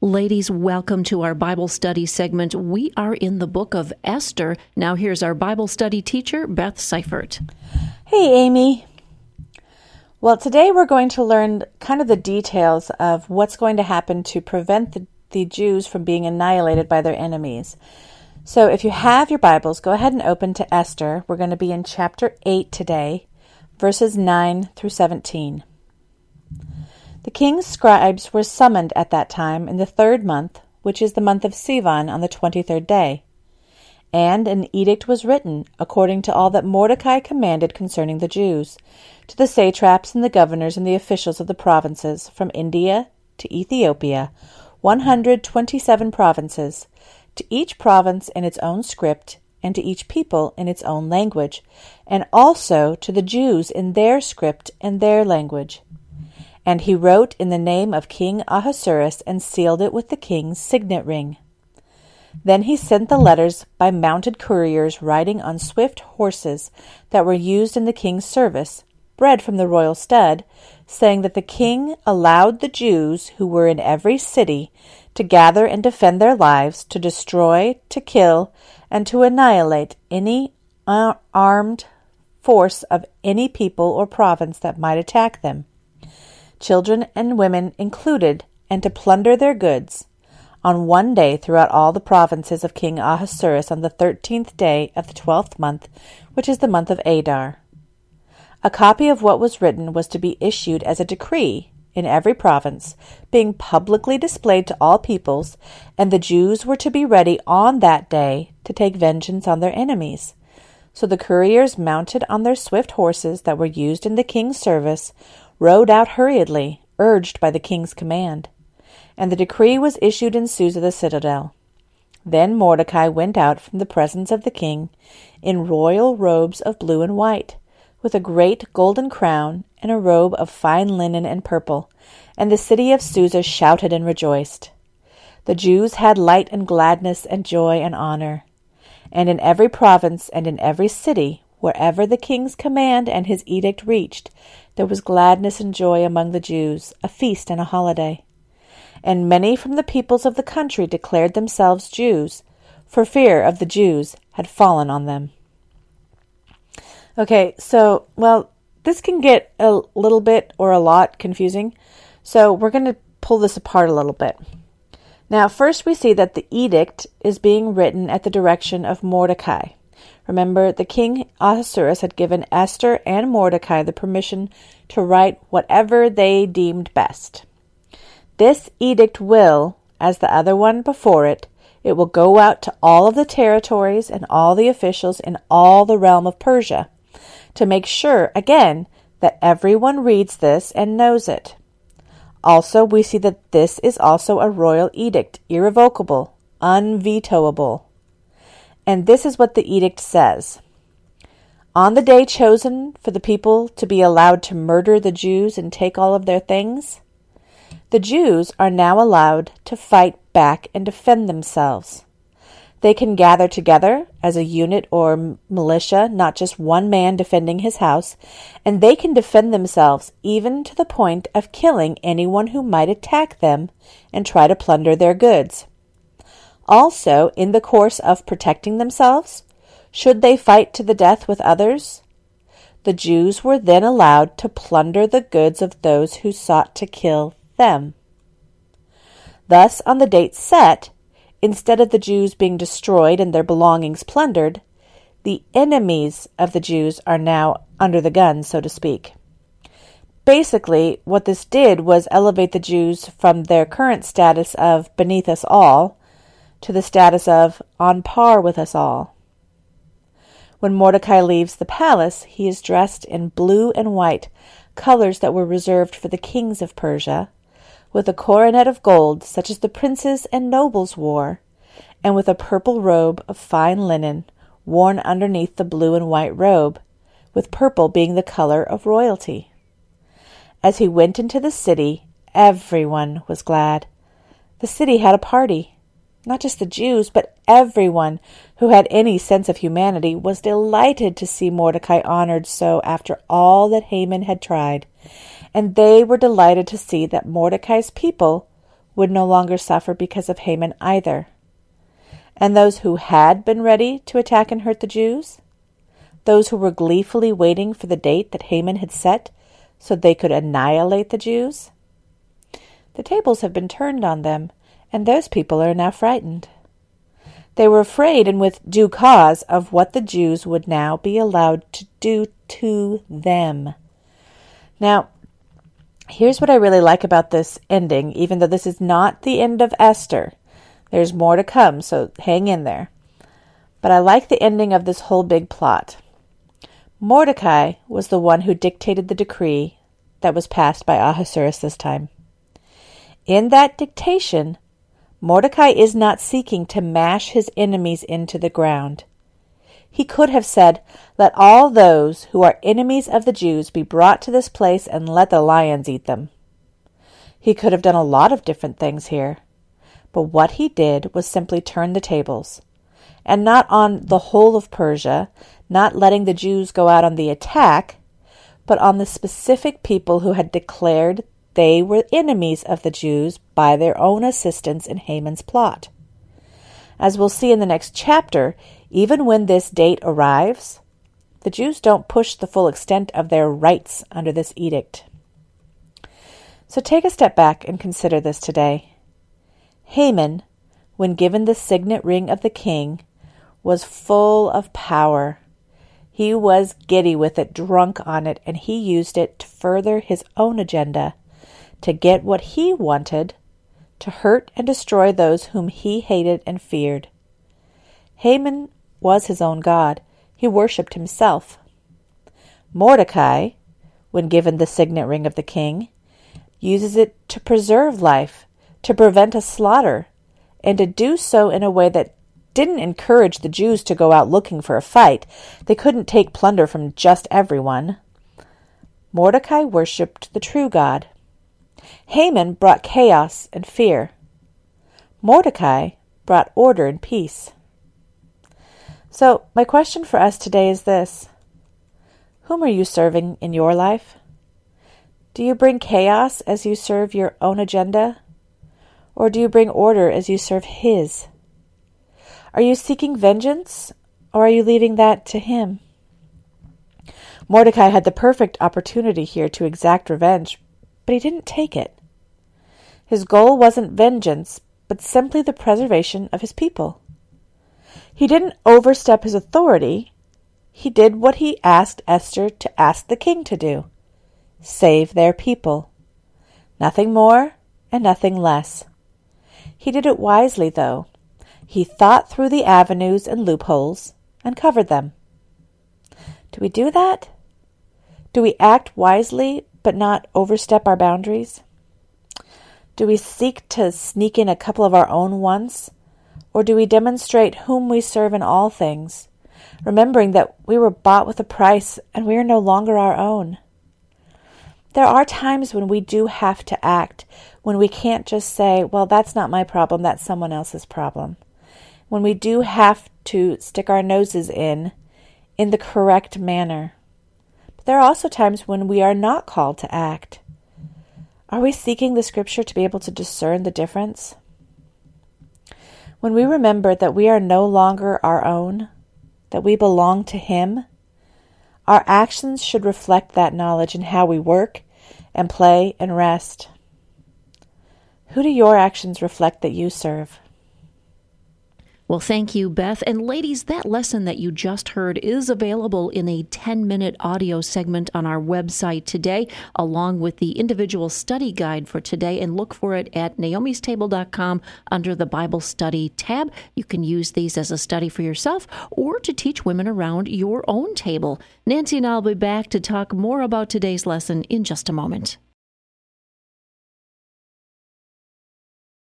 Ladies, welcome to our Bible study segment. We are in the book of Esther. Now here's our Bible study teacher, Beth Seifert. Hey, Amy. Well, today we're going to learn kind of the details of what's going to happen to prevent the Jews from being annihilated by their enemies. So if you have your Bibles, go ahead and open to Esther. We're going to be in chapter 8 today, verses 9 through 17. The king's scribes were summoned at that time in the 3rd month, which is the month of Sivan, on the 23rd day. And an edict was written, according to all that Mordecai commanded concerning the Jews, to the satraps and the governors and the officials of the provinces, from India to Ethiopia, 127 provinces, to each province in its own script, and to each people in its own language, and also to the Jews in their script and their language. And he wrote in the name of King Ahasuerus and sealed it with the king's signet ring. Then he sent the letters by mounted couriers riding on swift horses that were used in the king's service, bred from the royal stud, saying that the king allowed the Jews who were in every city to gather and defend their lives, to destroy, to kill, and to annihilate any armed force of any people or province that might attack them, children and women included, and to plunder their goods, on one day throughout all the provinces of King Ahasuerus on the 13th day of the 12th month, which is the month of Adar. A copy of what was written was to be issued as a decree in every province, being publicly displayed to all peoples, and the Jews were to be ready on that day to take vengeance on their enemies. So the couriers, mounted on their swift horses that were used in the king's service, rode out hurriedly, urged by the king's command. And the decree was issued in Susa the citadel. Then Mordecai went out from the presence of the king in royal robes of blue and white, with a great golden crown and a robe of fine linen and purple, and the city of Susa shouted and rejoiced. The Jews had light and gladness and joy and honor. And in every province and in every city, wherever the king's command and his edict reached, there was gladness and joy among the Jews, a feast and a holiday. And many from the peoples of the country declared themselves Jews, for fear of the Jews had fallen on them. Okay, so, this can get a little bit or a lot confusing, so we're going to pull this apart a little bit. Now, first we see that the edict is being written at the direction of Mordecai. Remember, the king Ahasuerus had given Esther and Mordecai the permission to write whatever they deemed best. This edict will, as the other one before it, it will go out to all of the territories and all the officials in all the realm of Persia, to make sure, again, that everyone reads this and knows it. Also, we see that this is also a royal edict, irrevocable, unvetoable. And this is what the edict says. On the day chosen for the people to be allowed to murder the Jews and take all of their things, the Jews are now allowed to fight back and defend themselves. They can gather together as a unit or militia, not just one man defending his house, and they can defend themselves even to the point of killing anyone who might attack them and try to plunder their goods. Also, in the course of protecting themselves, should they fight to the death with others, the Jews were then allowed to plunder the goods of those who sought to kill them. Thus, on the date set, instead of the Jews being destroyed and their belongings plundered, the enemies of the Jews are now under the gun, so to speak. Basically, what this did was elevate the Jews from their current status of beneath us all to the status of on par with us all. When Mordecai leaves the palace, he is dressed in blue and white, colors that were reserved for the kings of Persia, with a coronet of gold, such as the princes and nobles wore, and with a purple robe of fine linen, worn underneath the blue and white robe, with purple being the color of royalty. As he went into the city, everyone was glad. The city had a party. Not just the Jews, but everyone who had any sense of humanity was delighted to see Mordecai honored so after all that Haman had tried, and they were delighted to see that Mordecai's people would no longer suffer because of Haman either. And those who had been ready to attack and hurt the Jews, those who were gleefully waiting for the date that Haman had set so they could annihilate the Jews, the tables have been turned on them, and those people are now frightened. They were afraid, and with due cause, of what the Jews would now be allowed to do to them. Now, here's what I really like about this ending, even though this is not the end of Esther. There's more to come, so hang in there. But I like the ending of this whole big plot. Mordecai was the one who dictated the decree that was passed by Ahasuerus this time. In that dictation, Mordecai is not seeking to mash his enemies into the ground. He could have said, "Let all those who are enemies of the Jews be brought to this place and let the lions eat them." He could have done a lot of different things here. But what he did was simply turn the tables. And not on the whole of Persia, not letting the Jews go out on the attack, but on the specific people who had declared they were enemies of the Jews by their own assistance in Haman's plot. As we'll see in the next chapter, even when this date arrives, the Jews don't push the full extent of their rights under this edict. So take a step back and consider this today. Haman, when given the signet ring of the king, was full of power. He was giddy with it, drunk on it, and he used it to further his own agenda, to get what he wanted, to hurt and destroy those whom he hated and feared. Haman was his own god. He worshipped himself. Mordecai, when given the signet ring of the king, uses it to preserve life, to prevent a slaughter, and to do so in a way that didn't encourage the Jews to go out looking for a fight. They couldn't take plunder from just everyone. Mordecai worshipped the true God. Haman brought chaos and fear. Mordecai brought order and peace. So, my question for us today is this: whom are you serving in your life? Do you bring chaos as you serve your own agenda? Or do you bring order as you serve his? Are you seeking vengeance, or are you leaving that to him? Mordecai had the perfect opportunity here to exact revenge, but he didn't take it. His goal wasn't vengeance, but simply the preservation of his people. He didn't overstep his authority. He did what he asked Esther to ask the king to do: save their people. Nothing more and nothing less. He did it wisely, though. He thought through the avenues and loopholes and covered them. Do we do that? Do we act wisely but not overstep our boundaries? Do we seek to sneak in a couple of our own once? Or do we demonstrate whom we serve in all things, remembering that we were bought with a price and we are no longer our own? There are times when we do have to act, when we can't just say, well, that's not my problem, that's someone else's problem. When we do have to stick our noses in the correct manner. But there are also times when we are not called to act. Are we seeking the Scripture to be able to discern the difference? When we remember that we are no longer our own, that we belong to Him, our actions should reflect that knowledge in how we work and play and rest. Who do your actions reflect that you serve? Well, thank you, Beth. And ladies, that lesson that you just heard is available in a 10-minute audio segment on our website today, along with the individual study guide for today. And look for it at naomistable.com under the Bible Study tab. You can use these as a study for yourself or to teach women around your own table. Nancy and I will be back to talk more about today's lesson in just a moment.